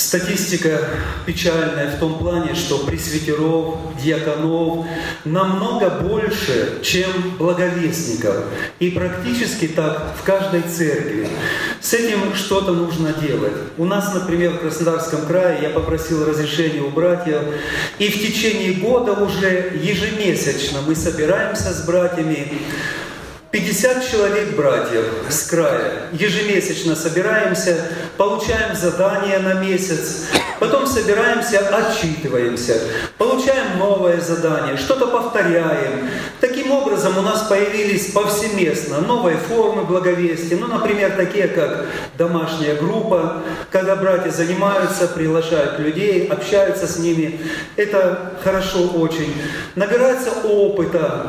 Статистика печальная в том плане, что пресвитеров, диаконов намного больше, чем благовестников. И практически так в каждой церкви. С этим что-то нужно делать. У нас, например, в Краснодарском крае я попросил разрешения у братьев, и в течение года уже ежемесячно мы собираемся с братьями. 50 человек братьев с края. Ежемесячно собираемся, получаем задания на месяц, потом собираемся, отчитываемся, получаем новое задание, что-то повторяем. Таким образом у нас появились повсеместно новые формы благовестия, например, такие как домашняя группа, когда братья занимаются, приглашают людей, общаются с ними. Это хорошо очень. Набирается опыта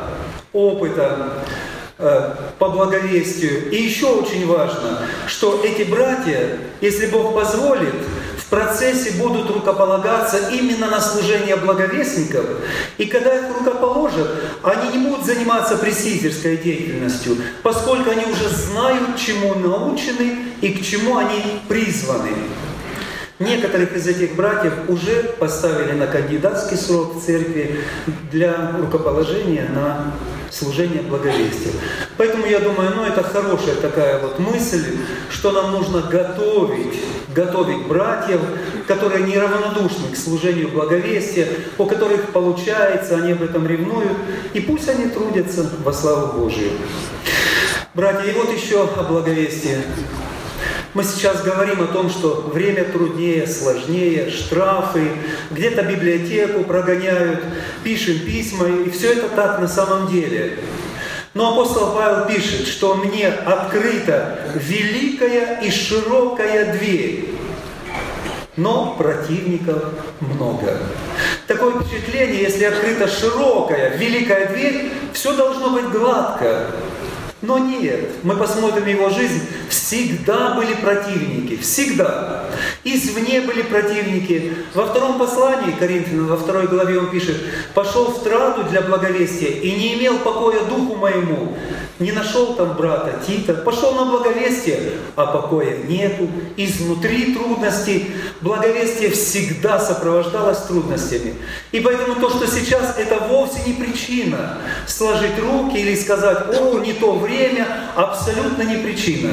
по благовестию. И еще очень важно, что эти братья, если Бог позволит, в процессе будут рукополагаться именно на служение благовестников. И когда их рукоположат, они не будут заниматься пресвитерской деятельностью, поскольку они уже знают, чему научены и к чему они призваны. Некоторых из этих братьев уже поставили на кандидатский срок в церкви для рукоположения на служение благовестия. Поэтому я думаю, это хорошая такая вот мысль, что нам нужно готовить братьев, которые неравнодушны к служению благовестия, у которых получается, они об этом ревнуют, и пусть они трудятся во славу Божию. Братья, и вот еще о благовестии. Мы сейчас говорим о том, что время труднее, сложнее, штрафы, где-то библиотеку прогоняют, пишем письма, и все это так на самом деле. Но апостол Павел пишет, что мне открыта великая и широкая дверь, но противников много. Такое впечатление, если открыта широкая, великая дверь, все должно быть гладко. Но нет, мы посмотрим его жизнь, всегда были противники, всегда. Извне были противники. Во втором послании Коринфянам, во 2 главе он пишет: «Пошел в траду для благовестия и не имел покоя духу моему». Не нашел там брата Тита, пошел на благовестие, а покоя нету. Изнутри трудностей. Благовестие всегда сопровождалось трудностями. И поэтому то, что сейчас, это вовсе не причина сложить руки или сказать: «О, не то время», абсолютно не причина.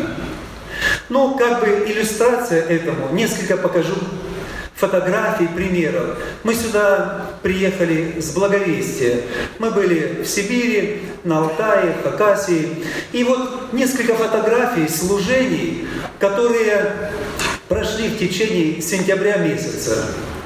Иллюстрация этому, несколько покажу фотографий, примеров. Мы сюда приехали с благовестия. Мы были в Сибири, на Алтае, в Хакасии. И вот несколько фотографий служений, которые прошли в течение сентября месяца.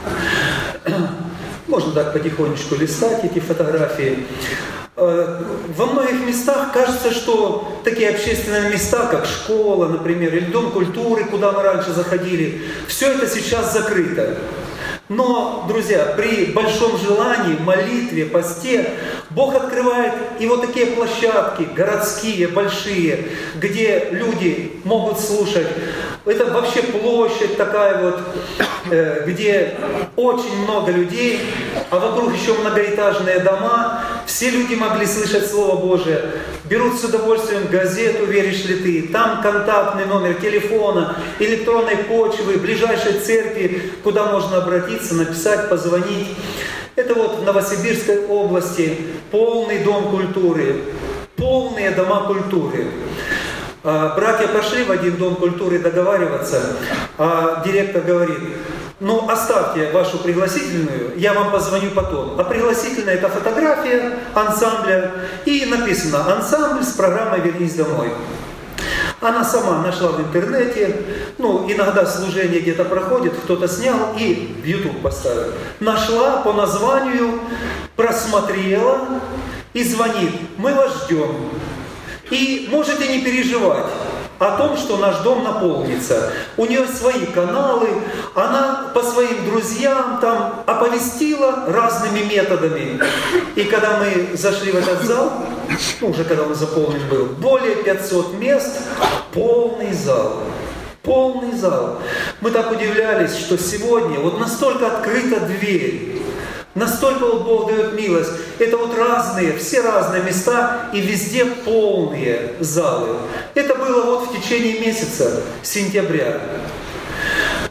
Можно так потихонечку листать эти фотографии. Во многих местах кажется, что такие общественные места, как школа, например, или Дом культуры, куда мы раньше заходили, все это сейчас закрыто. Но, друзья, при большом желании, молитве, посте, Бог открывает и вот такие площадки, городские, большие, где люди могут слушать. Это вообще площадь такая вот, где очень много людей, а вокруг еще многоэтажные дома. Все люди могли слышать Слово Божие. Берут с удовольствием газету «Веришь ли ты?». Там контактный номер телефона, электронной почвы, ближайшей церкви, куда можно обратиться, написать, позвонить. Это вот в Новосибирской области полный дом культуры, полные дома культуры. Братья пошли в один дом культуры договариваться, а директор говорит: оставьте вашу пригласительную, я вам позвоню потом. А пригласительная — это фотография ансамбля, и написано: «Ансамбль с программой «Вернись домой». Она сама нашла в интернете, иногда служение где-то проходит, кто-то снял и в YouTube поставил. Нашла по названию, просмотрела и звонит: «Мы вас ждем. И можете не переживать о том, что наш дом наполнится». У нее свои каналы, она по своим друзьям там оповестила разными методами. И когда мы зашли в этот зал, уже когда он заполнен был, более 500 мест, полный зал. Полный зал. Мы так удивлялись, что сегодня вот настолько открыта дверь, настолько вот Бог дает милость. Это вот разные, все разные места, и везде полные залы. Это было вот в течение месяца, сентября.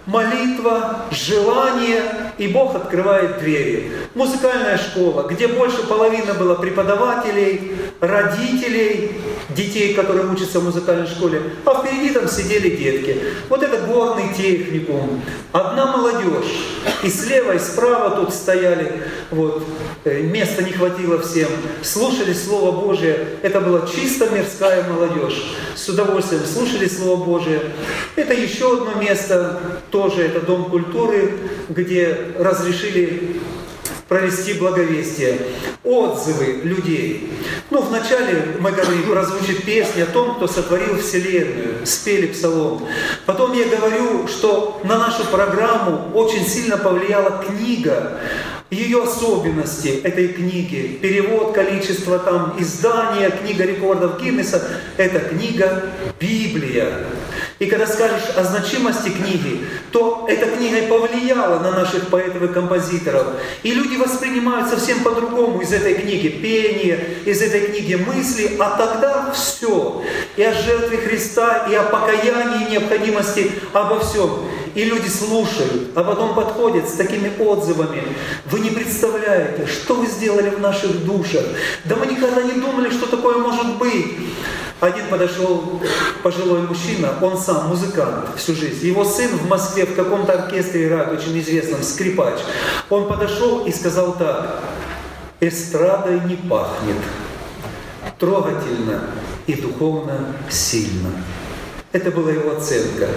молитва, желание, и Бог открывает двери. Музыкальная школа, где больше половины было преподавателей, родителей, детей, которые учатся в музыкальной школе, а впереди там сидели детки. Вот это горный техникум. Одна молодежь. И слева, и справа тут стояли. Вот. Места не хватило всем. Слушали Слово Божие. Это была чисто мирская молодежь. С удовольствием слушали Слово Божие. Это еще одно место, тоже это Дом культуры, где разрешили провести благовестие. Отзывы людей. Вначале мы говорим, прозвучит песня о том, кто сотворил Вселенную, спели псалом. Потом я говорю, что на нашу программу очень сильно повлияла книга, ее особенности этой книги, перевод, количество там издания, книга рекордов Гиннесса, это книга Библия. И когда скажешь о значимости книги, то эта книга и повлияла на наших поэтов и композиторов. И люди воспринимают совсем по-другому из этой книги пение, из этой книги мысли, а тогда все. И о жертве Христа, и о покаянии, необходимости, обо всем. И люди слушают, а потом подходят с такими отзывами. Вы не представляете, что вы сделали в наших душах. Да мы никогда не думали, что такое может быть. Один подошел пожилой мужчина, он сам музыкант всю жизнь. Его сын в Москве в каком-то оркестре играет, очень известном, скрипач. Он подошел и сказал так: эстрадой не пахнет, трогательно и духовно сильно. Это была его оценка.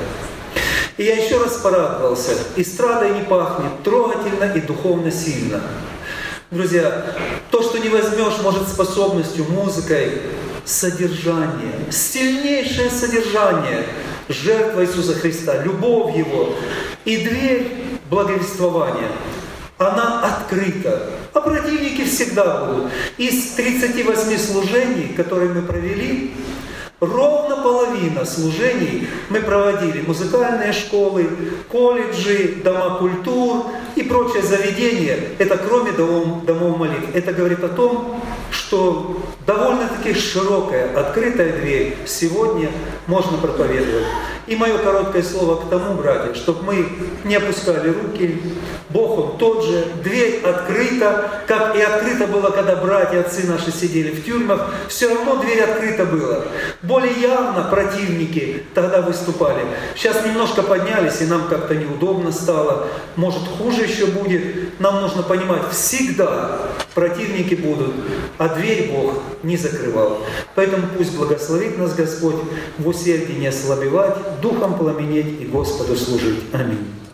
И я еще раз порадовался. Эстрадой не пахнет, трогательно и духовно сильно. Друзья, то, что не возьмешь, может, способностью, музыкой, содержание, сильнейшее содержание, жертва Иисуса Христа, любовь Его и дверь благовествования, она открыта. А противники всегда будут. Из 38 служений, которые мы провели, ровно половина служений мы проводили музыкальные школы, колледжи, дома культур и прочее заведения. Это кроме домов молитв. Это говорит о том, что довольно-таки широкая, открытая дверь сегодня можно проповедовать. И мое короткое слово к тому, братья, чтобы мы не опускали руки. Бог Он тот же, дверь открыта, как и открыта была, когда братья, отцы наши сидели в тюрьмах, все равно дверь открыта была. Более явно противники тогда выступали. Сейчас немножко поднялись, и нам как-то неудобно стало. Может, хуже еще будет. Нам нужно понимать, всегда противники будут, а дверь Бог не закрывал. Поэтому пусть благословит нас Господь в усердии не ослабевать, духом пламенеть и Господу служить. Аминь.